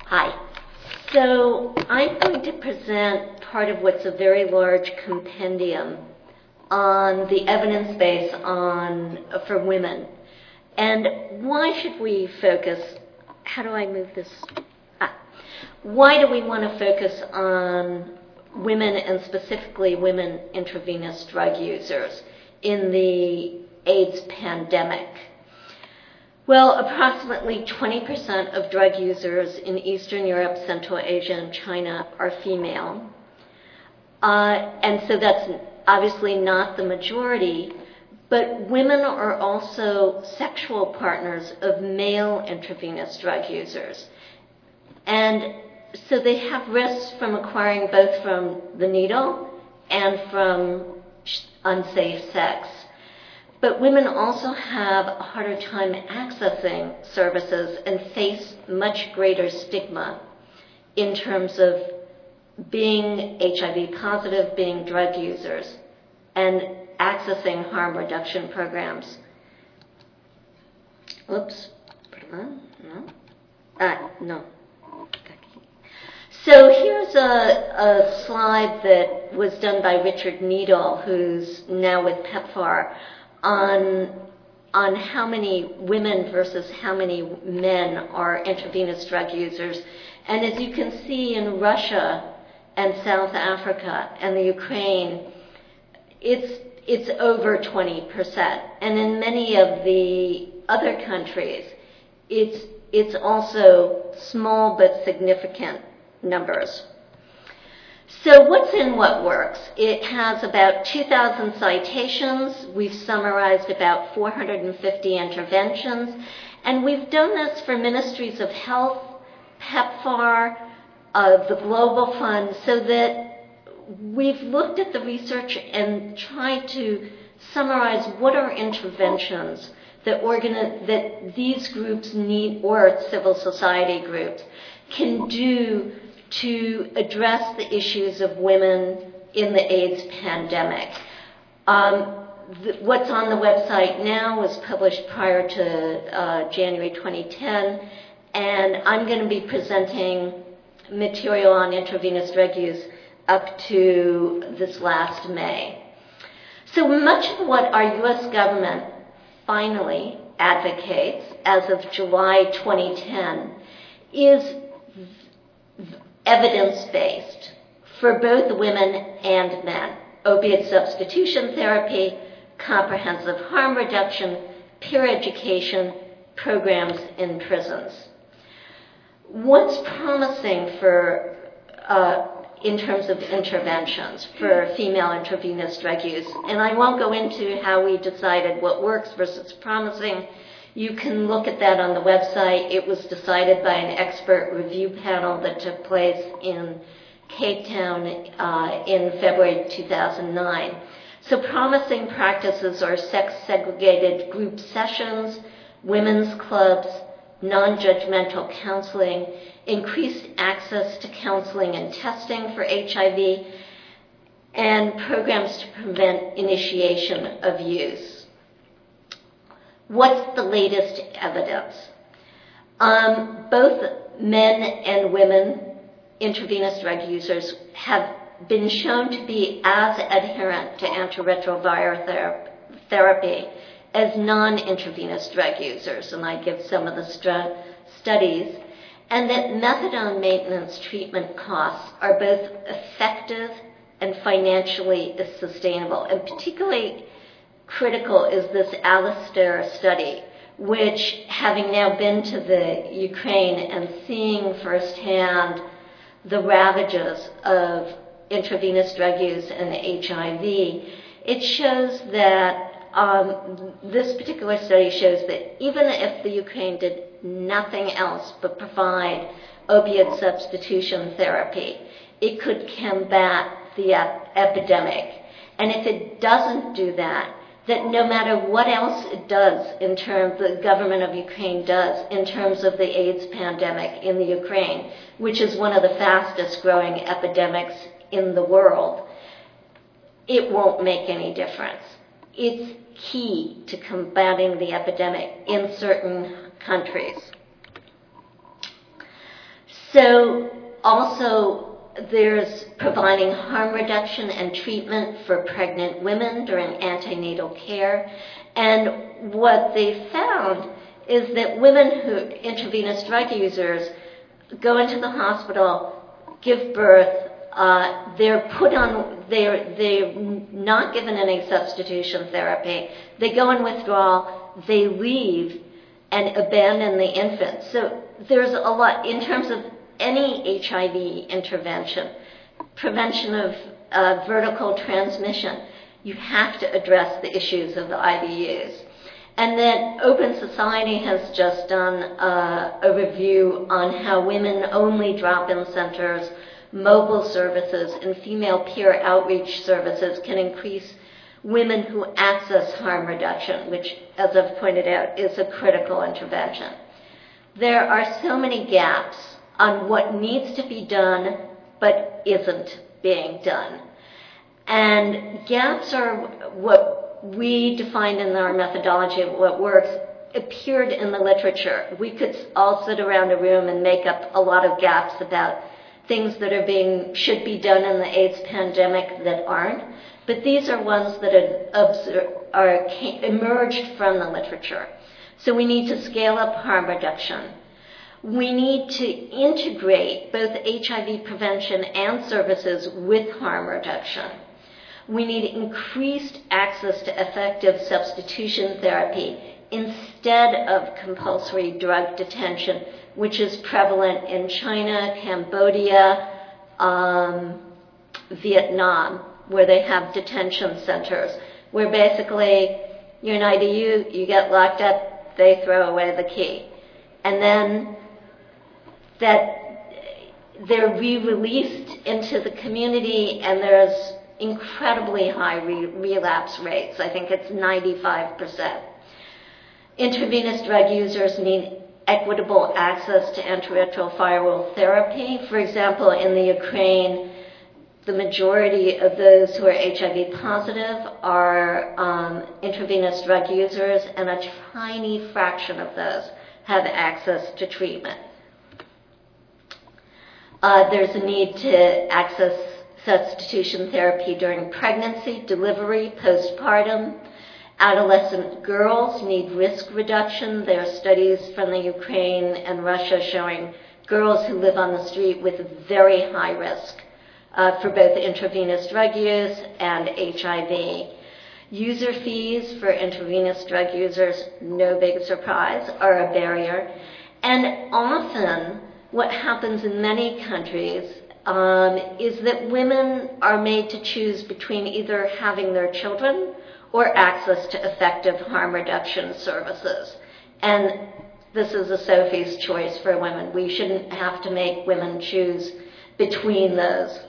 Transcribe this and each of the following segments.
Hi. So I'm going to present part of what's a very large compendium on the evidence base for women. And why should we focus? How do I move this? Why do we want to focus on women, and specifically women intravenous drug users in the AIDS pandemic? Well, approximately 20% of drug users in Eastern Europe, Central Asia, and China are female. And so that's obviously not the majority, but women are also sexual partners of male intravenous drug users. And so they have risks from acquiring both from the needle and from unsafe sex. But women also have a harder time accessing services and face much greater stigma in terms of being HIV positive, being drug users, and accessing harm reduction programs. Oops. No. So here's a slide that was done by Richard Needle, who's now with PEPFAR, on how many women versus how many men are intravenous drug users. And as you can see, in Russia and South Africa and the Ukraine, it's over 20%. And in many of the other countries, it's also small but significant numbers. So what's in What Works? It has about 2,000 citations. We've summarized about 450 interventions. And we've done this for Ministries of Health, PEPFAR, the Global Fund, so that we've looked at the research and tried to summarize what are interventions that these groups need, or civil society groups, can do to address the issues of women in the AIDS pandemic. What's on the website now was published prior to January 2010, and I'm going to be presenting material on intravenous drug use up to this last May. So much of what our U.S. government finally advocates as of July 2010 is evidence-based for both women and men: opiate substitution therapy, comprehensive harm reduction, peer education, programs in prisons. What's promising for in terms of interventions for female intravenous drug use? And I won't go into how we decided what works versus promising. You can look at that on the website. It was decided by an expert review panel that took place in Cape Town in February 2009. So promising practices are sex-segregated group sessions, women's clubs, non-judgmental counseling, increased access to counseling and testing for HIV, and programs to prevent initiation of use. What's the latest evidence? Both men and women intravenous drug users have been shown to be as adherent to antiretroviral therapy as non-intravenous drug users, and I give some of the studies, and that methadone maintenance treatment costs are both effective and financially sustainable. And particularly critical is this Alistair study, which, having now been to the Ukraine and seeing firsthand the ravages of intravenous drug use and HIV, it shows that this particular study shows that even if the Ukraine did nothing else but provide opiate substitution therapy, it could combat the epidemic. And if it doesn't do that, that no matter what else it does in terms, the government of Ukraine does in terms of the AIDS pandemic in the Ukraine, which is one of the fastest growing epidemics in the world, it won't make any difference. It's key to combating the epidemic in certain countries. So also there's providing harm reduction and treatment for pregnant women during antenatal care. And what they found is that women who intravenous drug users go into the hospital, give birth, they're not given any substitution therapy. They go in withdrawal, they leave and abandon the infant. So there's a lot in terms of any HIV intervention, prevention of vertical transmission. You have to address the issues of the IDUs. And then Open Society has just done a review on how women-only drop-in centers, mobile services, and female peer outreach services can increase women who access harm reduction, which, as I've pointed out, is a critical intervention. There are so many gaps on what needs to be done but isn't being done. And gaps are what we defined in our methodology of what works, appeared in the literature. We could all sit around a room and make up a lot of gaps about things that should be done in the AIDS pandemic that aren't. But these are ones that emerged from the literature. So we need to scale up harm reduction. We need to integrate both HIV prevention and services with harm reduction. We need increased access to effective substitution therapy instead of compulsory drug detention, which is prevalent in China, Cambodia, Vietnam, where they have detention centers, where basically you're in IDU, you get locked up, they throw away the key. And then that they're re-released into the community, and there's incredibly high relapse rates. I think it's 95%. Intravenous drug users need equitable access to antiretroviral therapy. For example, in the Ukraine, the majority of those who are HIV positive are intravenous drug users, and a tiny fraction of those have access to treatment. There's a need to access substitution therapy during pregnancy, delivery, postpartum. Adolescent girls need risk reduction. There are studies from the Ukraine and Russia showing girls who live on the street with very high risk for both intravenous drug use and HIV. User fees for intravenous drug users, no big surprise, are a barrier. And often what happens in many countries is that women are made to choose between either having their children or access to effective harm reduction services. And this is a Sophie's choice for women. We shouldn't have to make women choose between those.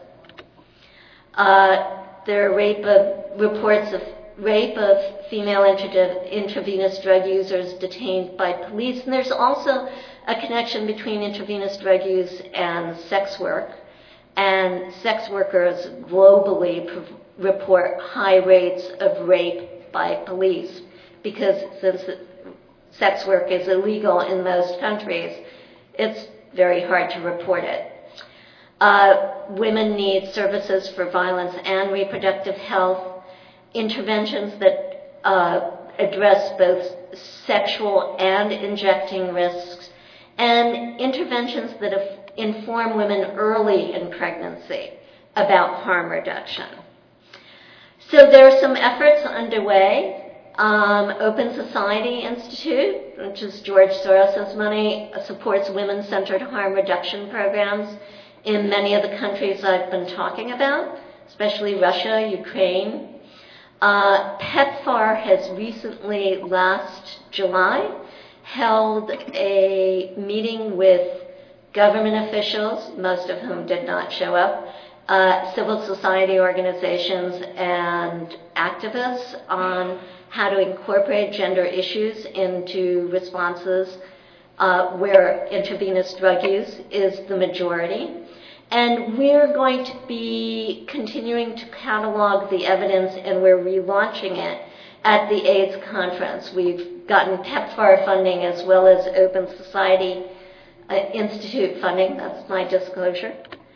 There are reports of rape of female intravenous drug users detained by police. And there's also a connection between intravenous drug use and sex work. And sex workers globally report high rates of rape by police because since sex work is illegal in most countries, it's very hard to report it. Women need services for violence and reproductive health, interventions that address both sexual and injecting risks, and interventions that inform women early in pregnancy about harm reduction. So there are some efforts underway. Open Society Institute, which is George Soros's money, supports women-centered harm reduction programs in many of the countries I've been talking about, especially Russia, Ukraine. PEPFAR has recently, last July, held a meeting with government officials, most of whom did not show up, civil society organizations, and activists on how to incorporate gender issues into responses where intravenous drug use is the majority. And we're going to be continuing to catalog the evidence, and we're relaunching it at the AIDS conference. We've gotten PEPFAR funding as well as Open Society institute funding. That's my disclosure.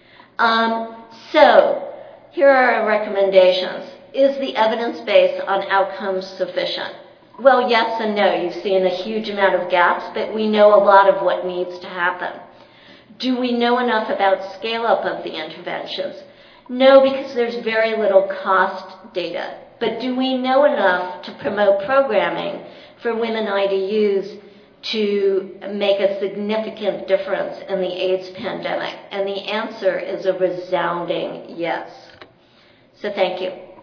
So here are our recommendations. Is the evidence base on outcomes sufficient? Well, yes and no. You've seen a huge amount of gaps, but we know a lot of what needs to happen. Do we know enough about scale-up of the interventions? No, because there's very little cost data. But do we know enough to promote programming for women IDUs to make a significant difference in the AIDS pandemic? And the answer is a resounding yes. So thank you.